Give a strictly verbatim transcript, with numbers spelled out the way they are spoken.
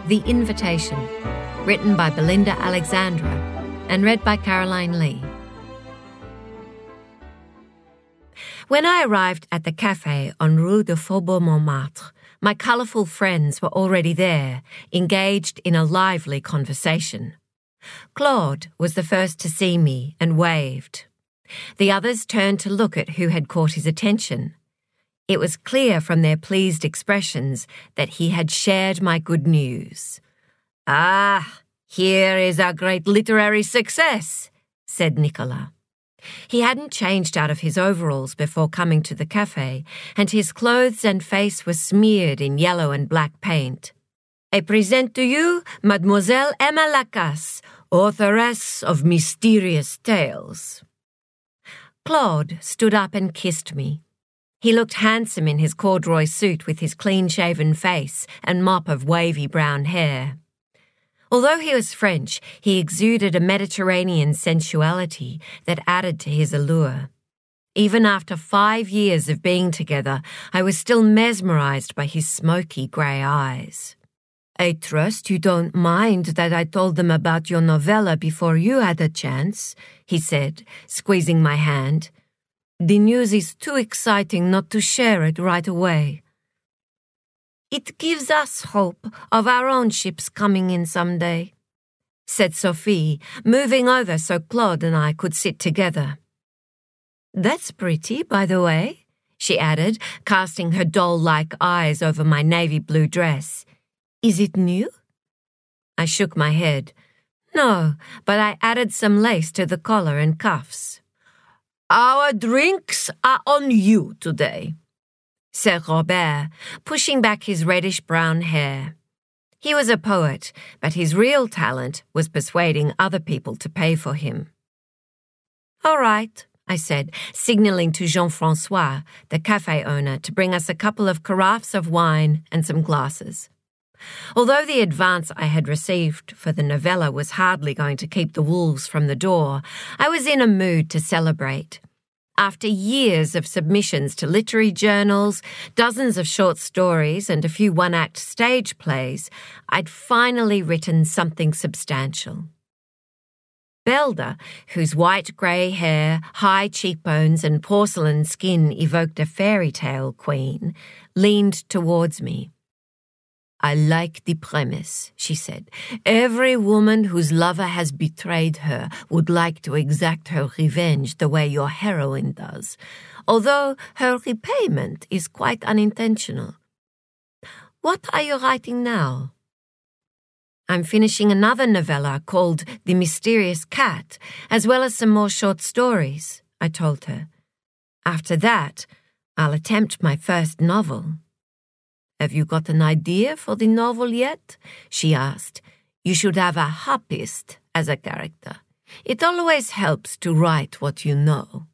The Invitation, written by Belinda Alexandra and read by Caroline Lee. When I arrived at the cafe on Rue de Faubourg Montmartre, my colourful friends were already there, engaged in a lively conversation. Claude was the first to see me and waved. The others turned to look at who had caught his attention. It was clear from their pleased expressions that he had shared my good news. "Ah, here is our great literary success," said Nicolas. He hadn't changed out of his overalls before coming to the cafe, and his clothes and face were smeared in yellow and black paint. "I present to you Mademoiselle Emma Lacasse, authoress of Mysterious Tales." Claude stood up and kissed me. He looked handsome in his corduroy suit with his clean-shaven face and mop of wavy brown hair. Although he was French, he exuded a Mediterranean sensuality that added to his allure. Even after five years of being together, I was still mesmerized by his smoky grey eyes. "I trust you don't mind that I told them about your novella before you had a chance," he said, squeezing my hand. "The news is too exciting not to share it right away." "It gives us hope of our own ships coming in someday," said Sophie, moving over so Claude and I could sit together. "That's pretty, by the way," she added, casting her doll-like eyes over my navy blue dress. "Is it new?" I shook my head. "No, but I added some lace to the collar and cuffs." "Our drinks are on you today," said Robert, pushing back his reddish-brown hair. He was a poet, but his real talent was persuading other people to pay for him. "All right," I said, signalling to Jean-François, the cafe owner, to bring us a couple of carafes of wine and some glasses. Although the advance I had received for the novella was hardly going to keep the wolves from the door, I was in a mood to celebrate. After years of submissions to literary journals, dozens of short stories, and a few one-act stage plays, I'd finally written something substantial. Belda, whose white-grey hair, high cheekbones, and porcelain skin evoked a fairy tale queen, leaned towards me. "I like the premise," she said. "Every woman whose lover has betrayed her would like to exact her revenge the way your heroine does, although her repayment is quite unintentional. What are you writing now?" "I'm finishing another novella called The Mysterious Cat, as well as some more short stories," I told her. "After that, I'll attempt my first novel." "Have you got an idea for the novel yet?" she asked. "You should have a harpist as a character. It always helps to write what you know."